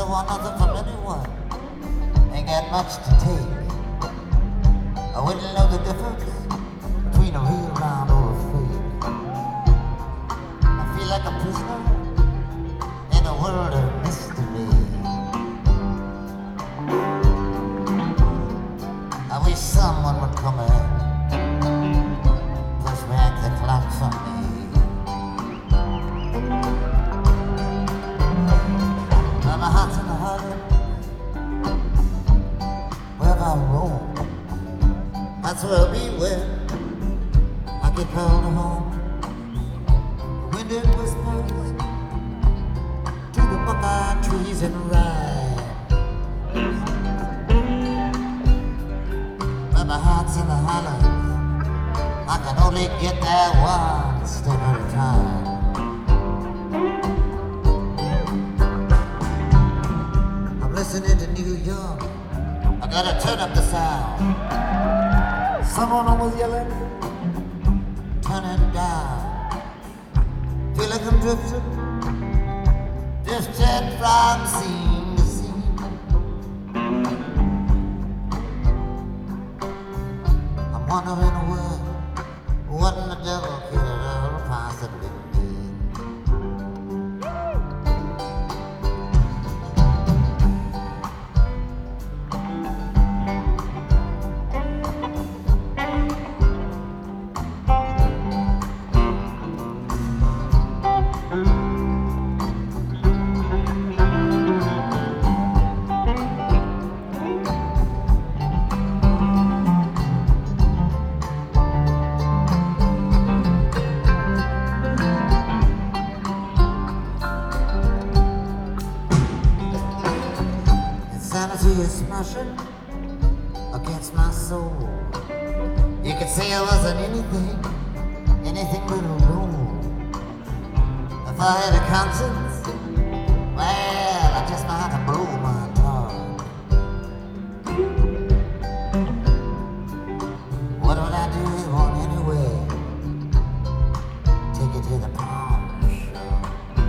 don't want nothing from anyone. Ain't got much to take. I wouldn't know the difference between a real round or a fake. I feel like a prisoner in a world of mystery. I wish someone would come in, push back the clock for me. My heart's in the heart, wherever I roam. That's where I'll be when I get called home. The wind it whispers to the buckeye trees and ride. But my heart's in the hollow, I can only get there one step at a time. Listening to New York, I gotta turn up the sound. Someone was yelling, turn it down. Feel like I'm drifting from scene to scene. I'm wondering what in the devil could it ever possibly mean. Sanity is smashing against my soul. You could say I wasn't anything but a rule. If I had a conscience, well, I just might have to blow my tongue. What would I do on anyway? Take it to the pawn shop.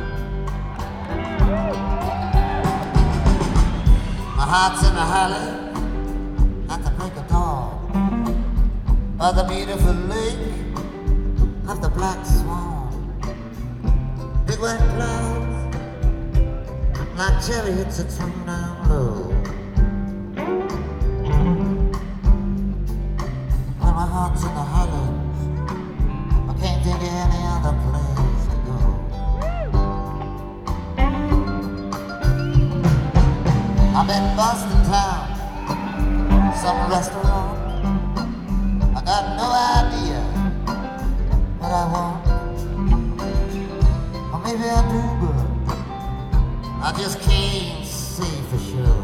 My heart's in a alley at the break of dawn, by the beautiful lake of the Black Swan. Big white clouds like chariots that swing down low. When my heart's in the hollows, I can't think of any other place to go. I'm in Boston town, some restaurant. I got no idea what I want. Or maybe I do, but I just can't say for sure.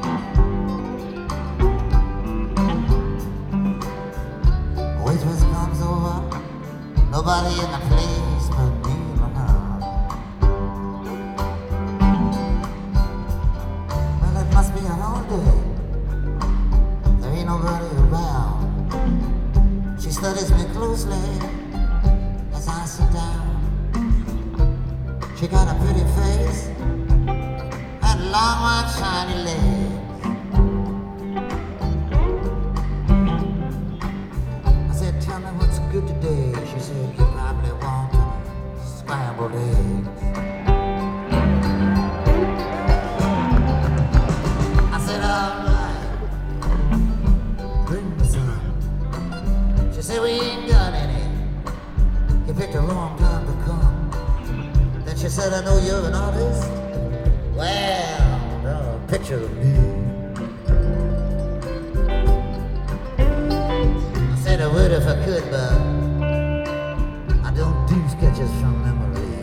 Waitress comes over, nobody in the place but me and her. Must be a holiday. There ain't nobody around. She studies me closely as I sit down. She got a pretty face and long, white, shiny legs. I said, tell me what's good today. She said, you probably want scrambled eggs. She said, we ain't got any. You picked a wrong time to come. Then she said, I know you're an artist. Well, draw a picture of me. I said I would if I could, but I don't do sketches from memory.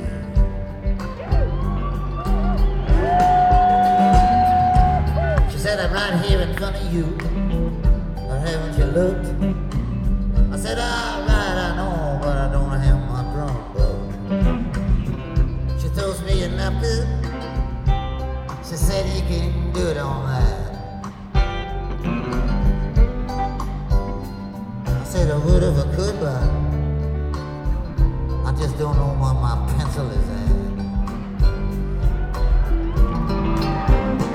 She said, I'm right here in front of you. But haven't you looked? I said, all right, I know, but I don't have my drum book. She throws me a napkin. She said, you can do it on that. I said, I would if I could, but I just don't know where my pencil is at.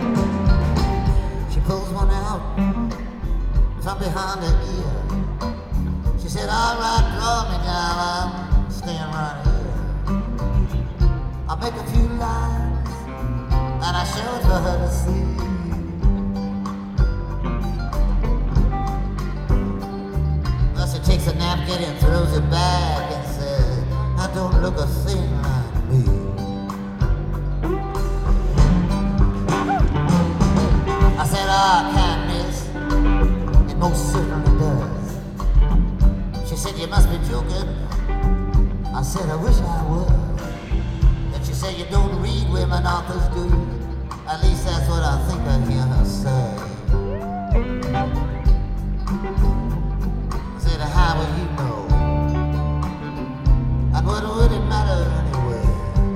behind her ear. She said, all right, draw me, gal, I'm staying right here. I'll make a few lines, and I showed for her to see. Well, she takes a napkin and throws it back and says, I don't look a thing like me. I said, oh, can't miss. It most certainly does. She said, you must be joking. I said, I wish I was. Then she said, you don't read women authors, do you? At least that's what I think I hear her say. I said, how will you know? And what would it matter anyway?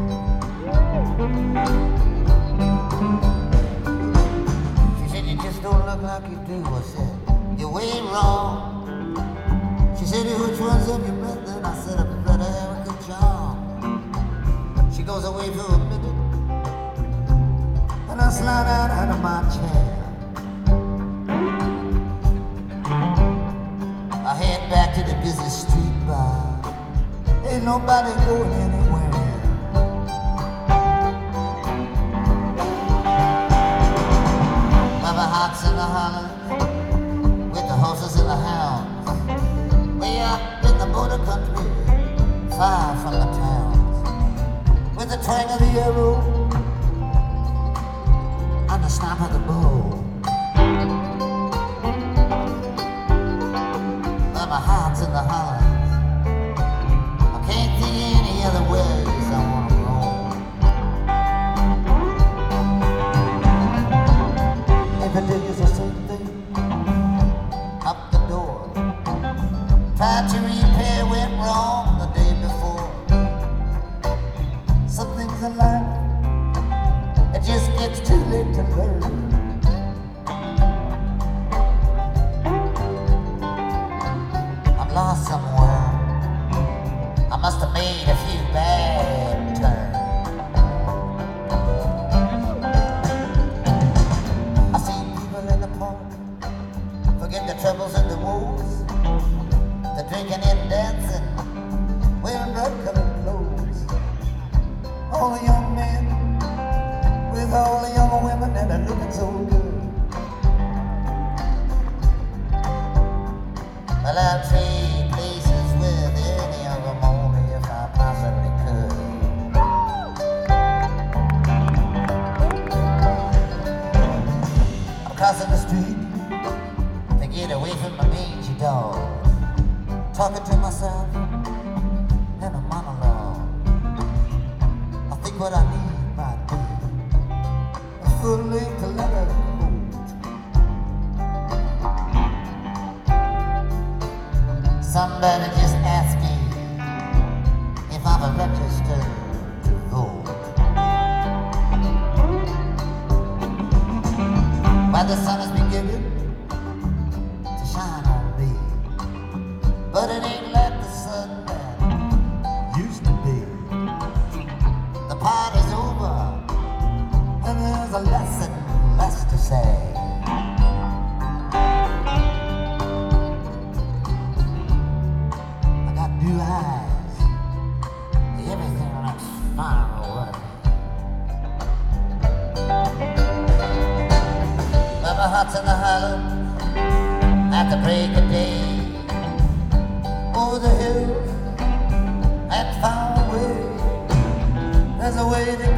She said, you just don't look like you do. I said, you're way wrong. She said, which ones have you met then? I said, I've met Erica John. She goes away for a minute, and I slide out of my chair. I head back to the busy street bar. Ain't nobody going anywhere. Mama Hots in the holler, with the horses and the hounds. Way up in the border country, far from the towns. With the twang of the arrow and the snap of the bow. Mama Hots in the holler. I can't think any other ways I wanna roam. Every day is the same thing. Up the door. Tried to repair went wrong the day before. Some things in life, it just gets too late to learn. I'm lost somewhere. I must have made a few bad turns. I see people in the park forget the troubles and the woes. They're drinking and dancing, wearing bright-colored clothes. All the young men with all the young women, and they're looking so good. Well, I'll trade places with any of them only if I possibly could. I'm crossing the street to get away from my mangy dog. Talking to myself in a monologue. I think what I need might be a full-length leather coat. Somebody just asked me if I'm registered to vote. While the sun is beginning to shine on me, but it ain't like the sun that used to be. The party's over, and there's a lesson less to say. I got blue eyes, everything looks far away. Mama Hots in the hollow at the break of day. Over the hills and far away, there's a way to